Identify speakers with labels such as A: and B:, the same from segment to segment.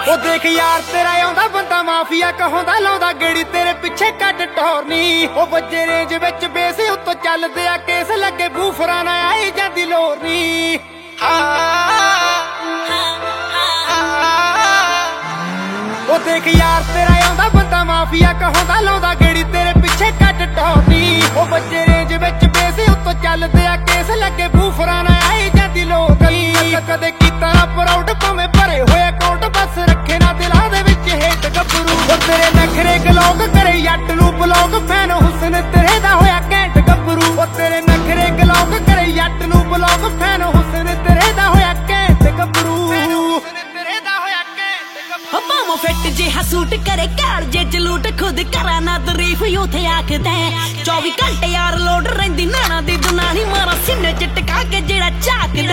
A: ਉਹ ਦੇਖ ਯਾਰ ਤੇਰਾ ਆਉਂਦਾ ਬੰਦਾ ਮਾਫੀਆ ਕਹਾਉਂਦਾ ਲਾਉਂਦਾ ਗੇੜੀ ਤੇਰੇ ਪਿੱਛੇ ਕੱਟ ਟੋਰਨੀ ਉਹ ਬੱਜੇ ਰੇਂਜ ਵਿੱਚ ਬੇਸ ਉੱਤੋਂ ਚੱਲਦੇ ਆ ਕੇਸ ਲੱਗੇ ਬੂਫਰਾਂ ਨਾ ਆਈ ਜਾਂਦੀ ਲੋਰਨੀ ਉਹ ਦੇਖ ਯਾਰ ਤੇਰਾ ਆਉਂਦਾ ਬੰਦਾ ਮਾਫੀਆ ਕਹਾਉਂਦਾ ਲਾਉਂਦਾ ਗੇੜੀ ਤੇਰੇ ਪਿੱਛੇ ਕੱਟ ਟੋਰਨੀ ਉਹ ਬੱਜੇ ਰੇਂਜ ਵਿੱਚ ਬੇਸ ਉੱਤੋਂ ਚੱਲਦੇ ਆ ਕੇਸ ਲੱਗੇ ਬੂਫਰਾਂ ਨਾ ਆਈ ਜਾਂਦੀ ਲੋਰਨੀ ਕਦੇ ਕੀਤਾ ਪ੍ਰਾਊਡ ਭਾਵੇਂ ਭਰੇ ਹੋਏ ਅਕਾਊਂਟ ਬਸ ਰੱਖੇ ਨਾ ਦਿਲਾਂ ਦੇ ਵਿੱਚ ਹੇਟ ਗੱਭਰੂ ਉਹ ਤੇਰੇ ਨਖਰੇ ਗਲੋਕ ਕਰੇ ਜੱਟ ਨੂੰ ਬਲੌਕ ਫੈਨ ਹੁਸਨ ਤੇਰੇ ਦਾ ਹੋਇਆ ਘੈਂਟ ਗੱਭਰੂ ਉਹ ਤੇਰੇ ਨਖਰੇ ਗਲੋਕ ਕਰੇ ਜੱਟ ਨੂੰ ਬਲੌਕ ਫੈਨ ਹੁਸਨ ਤੇਰੇ ਦਾ ਹੋਇਆ ਘੈਂਟ ਗੱਭਰੂ
B: ਮਾਮਾ ਫਿੱਟ ਜਿਹਾ ਸੂਟ ਕਰੇ ਘਰ ਜੇ ਜਲੂਟ ਖੁਦ ਕਰਾਂ ਨਾ ਤਾਰੀਫ ਉੱਥੇ ਆਖਦਾ 24 ਘੰਟੇ ਯਾਰ ਲੋਡ ਰਹਿੰਦੀ ਨਾਣਾ ਦੀ ਦੁਨਾਲੀ ਮਾਰਾ ਸੀਨੇ ਚ ਟਿਕਾ ਕੇ ਜਿਹੜਾ ਝਾਕਦਾ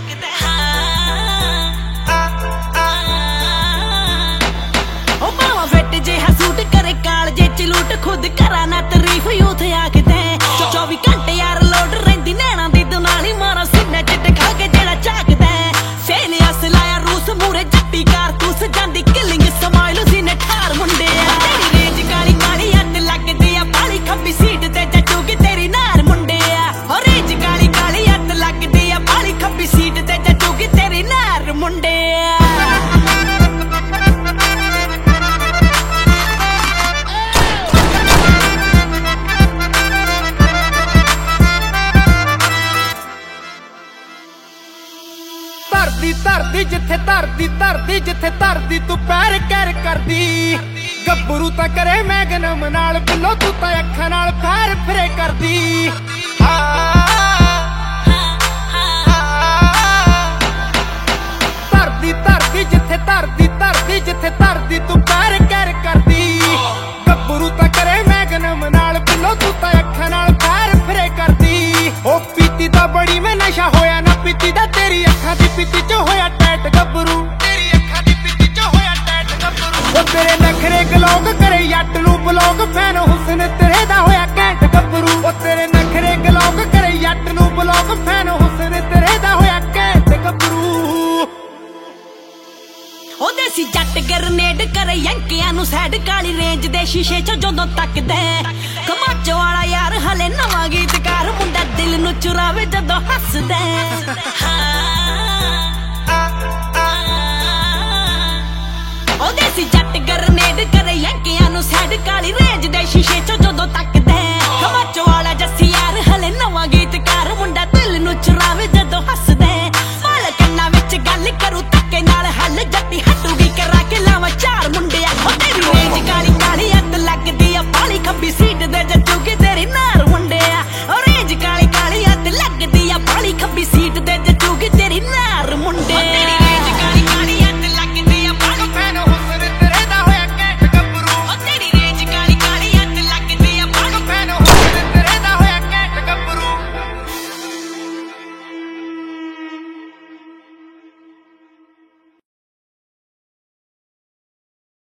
B: ਉਹ ਮਾਮਾ ਫਿੱਟ ਜਿਹਾ ਸੂਟ ਕਰੇ ਕਾਲ ਜੇ ਜਲੂਟ ਖੁਦ ਕਰਾਂ ਨਾ ਤਾਰੀਫ ਉੱਥੇ ਆਖਦਾ 24 ਘੰਟੇ ਯਾਰ ਲੋਡ ਰਹਿੰਦੀ ਨਾਣਾ ਦੀ ਦੁਨਾਲੀ ਮਾਰਾ ਸੀਨੇ ਚ ਟਿਕਾ ਕੇ ਜਿਹੜਾ ਝਾਕਦਾ ਫੇਲ ਅਸ ਲਾਇਆ ਰੂਸ ਮੂਰੇ ਜੱਟੀ ਕਾਰਤੂਸ ਜਾਂਦੀ ਕਿਲਿੰਗ ਸਮਾਈਲ ਸੀਨੇ ਠਾਰ ਮੁੰਡਿਆ ਤੇਰੀ ਰੇਂਜ ਕਾਲੀ ਕਾਲੀ ਹੱਥ ਲੱਗਦੀ ਆ ਬਾਲੀ ਖੱਬੀ ਸੀਟ ਤੇ ਜੱਜੂਗੀ ਤੇਰੀ ਨਾਰ ਮੁੰਡਿਆ ਹੋ ਰੇਂਜ ਕਾਲੀ ਕਾਲੀ ਹੱਥ ਲੱਗਦੀ ਆ ਬਾਲੀ ਖੱਬੀ ਸੀਟ ਤੇ ਜੱਜੂਗੀ ਤੇਰੀ ਨਾਰ ਮੁੰਡਿਆ
A: ਧਰਦੀ ਜਿੱਥੇ ਧਰਦੀ ਤੂੰ ਪੈਰ ਕਹਿਰ ਕਰਦੀ ਗੱਭਰੂ ਤਾਂ ਕਰੇ ਮੈਗਨਮ ਨਾਲ ਬਿੱਲੋ ਤੂੰ ਤਾਂ ਅੱਖਾਂ ਨਾਲ ਫੈਰ ਫਿਰੇ ਕਰਦੀ ਧਰਦੀ ਜਿੱਥੇ ਧਰਦੀ ਤੂੰ ਪੈਰ ਕਹਿਰ ਕਰਦੀ ਗੱਭਰੂ ਤਾਂ ਕਰੇ ਮੈਗਨਮ ਨਾਲ ਬਿੱਲੋ ਤੂੰ ਤਾਂ ਅੱਖਾਂ ਨਾਲ ਫੈਰ ਫਿਰੇ ਕਰਦੀ ਉਹ ਪੀਤੀ ਤਾਂ ਬੜੀ ਮੈਂ ਨਸ਼ਾ ਹੋਇਆ ਨਾ ਪੀਤੀ ਦਾ ਤੇਰੀ ਅੱਖਾਂ ਦੀ ਪੀਤੀ ਚ ਹੋਇਆ ਟੈਟ ਗੱਭਰੂ ਤੇਰੀ ਅੱਖਾਂ ਦੀ ਪੀਤੀ ਚ ਹੋਇਆ ਟੈਟ ਗੱਭਰੂ ਉਹ ਤੇਰੇ ਨਖਰੇ ਗਲੋਕ ਕਰੇ ਜੱਟ ਨੂੰ ਬਲੌਕ ਫੈਨ ਹੁਸਨ ਤੇਰੇ ਦਾ ਹੋਇਆ ਘੈਂਟ ਗੱਭਰੂ ਉਹ ਤੇਰੇ ਨਖਰੇ ਗਲੋਕ ਕਰੇ ਜੱਟ ਨੂੰ ਬਲੌਕ ਫੈਨ ਹੁਸਨ ਤੇਰੇ ਦਾ ਹੋਇਆ ਘੈਂਟ ਗੱਭਰੂ
B: ਉਹਦੇ ਸੀ ਜੱਟ ਗਰਨੇਡ ਕਰੇ ਯੰਕਿਆਂ ਨੂੰ ਸੈਡ ਕਾਲੀ ਰੇਂਜ ਦੇ ਸ਼ੀਸ਼ੇ ਚ ਜਦੋਂ ਤੱਕਦਾ ਕਮਾਚੋ ਵਾਲਾ ਯਾਰ ਹਲੇ ਨਵਾਂ ਗੀਤਕਾਰ ਮੁੰਡਾ ਦਿਲ ਨੂੰ ਚੁਰਾਵੇ ਜਦੋਂ ਹੱਸਦਾ ਉਹਦੇ ਸੀ ਜੱਟ ਗਰਨੇਡ ਕਰੇ ਯੰਕਿਆਂ ਨੂੰ ਸੈਡ ਕਾਲੀ ਰੇਂਜ ਦੇ ਸ਼ੀਸ਼ੇ ਚ